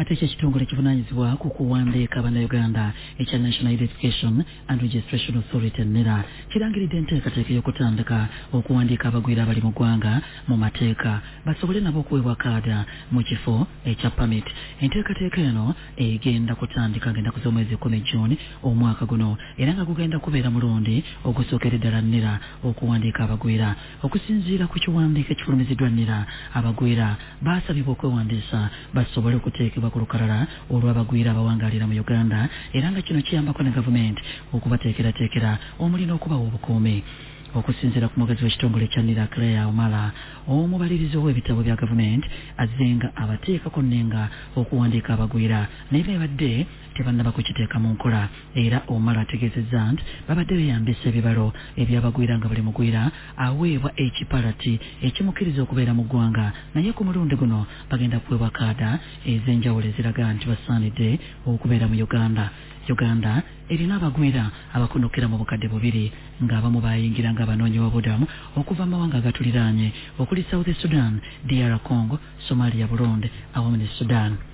ate ekitongole kivunaanyizibwa ku kuwandiika bannayuganda ekya National Identification and Registration Authority NIRA kirangiridde enteekateeka y'okutandika okuwandiika abagwira abali mu ggwanga mu mateeka basobole nabo okuweebwa kaada mu kifo ekya pamit. Enteekateeka eno egenda kutandika ngenda kuza omwezi 10 June omwaka guno era nga gugenda kubeera mulundi ogusookerera ddala NIRA okuwandiika abagwira. Okusinziira ku kiwandiiko ekifulumiziddwa NIRA, abagwira baasabibwa okwewandiisa basobole okuteekebwa ku lukalala olw'abagwira abawangaalira mu Uganda era nga kino kiyambako ne gavumenti okubateekerateekera omulina okubawa obukuumi. Okusinziira ku mugazi w'ekitongole kya NIRA Claire Omala, omubalirizi w'ebitabo bya gavumenti azzenga abateekako nnenga okuwandiika abagwira naye beebadde tebannaba kukiteeka mu nkola. Era Omala ategeezezza nti babadde beeyambisa ebibalo ebyabagwira nga buli mugwira aweebwa ekipalati ekimukkiriza okubeera mu ggwanga, naye ku mulundi guno bagenda kuweebwa kaada ez'enjawulo eziraga nti basaanidde okubeera mu Uganda erina abagwira abakonokera mu bukadde 2 ng'abamu bayingira nga abanoonyiboobubudamu okuva mu mawanga agatuliraanye okuli South Sudan, DR Congo, Somalia, Burundi awamu ne Sudan.